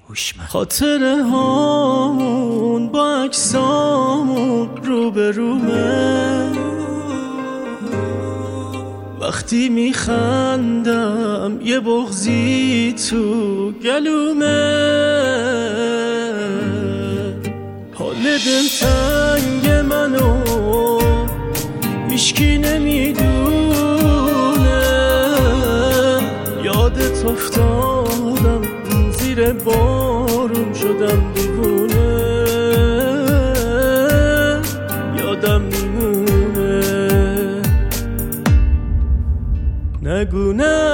خاطره هامون با عکسامون رو به رومه، وقتی میخندم یه بغضی تو گلومه، حال دلتنگ منو هیچکی نمیدونه، یادت افتادم زیر بارون شدم دیوونه، یادم میمونه. نگو نه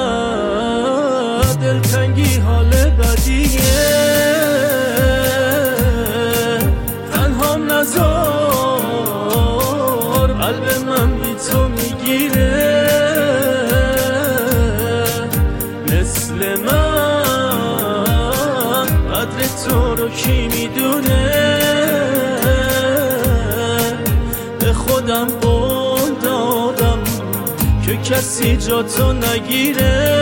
دلتنگی حال بدیه، تنهام نذار قلب من بی تو میگیره، مثل من قدر تو رو کی میدونه، به خودم قول دادم که کسی جا تو نگیره.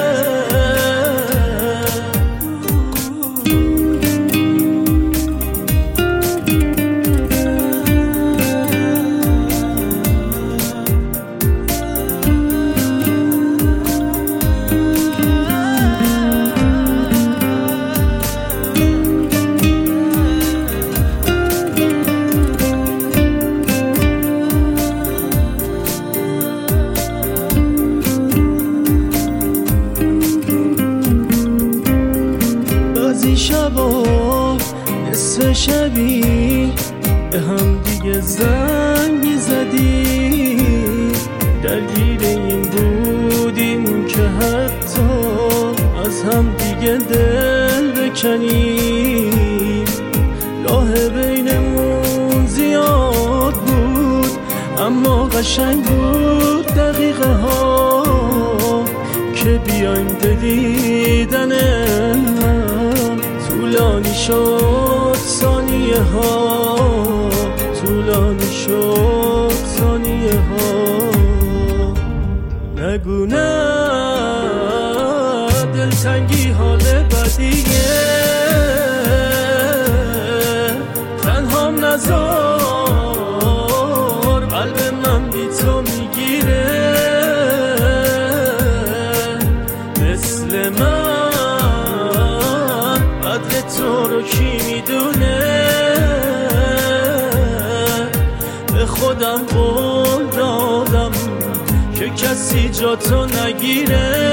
بعضی شبا نصف شبی به هم دیگه زنگ میزدیم، درگیر این بودیم که حتی از هم دیگه دل بکنیم، راه بینمون زیاد بود اما قشنگ بود دقیقه ها که بیایم دیدن هم، طولانی شد ثانیه ها، طولانی شد ثانیه ها. نگو نه دلتنگی حال بدیه، تنهام نذار قلب من بی تو میگیره، مثل من قدر تو رو کی میدونه، به خودم قول دادم که کسی جا تو نگیره.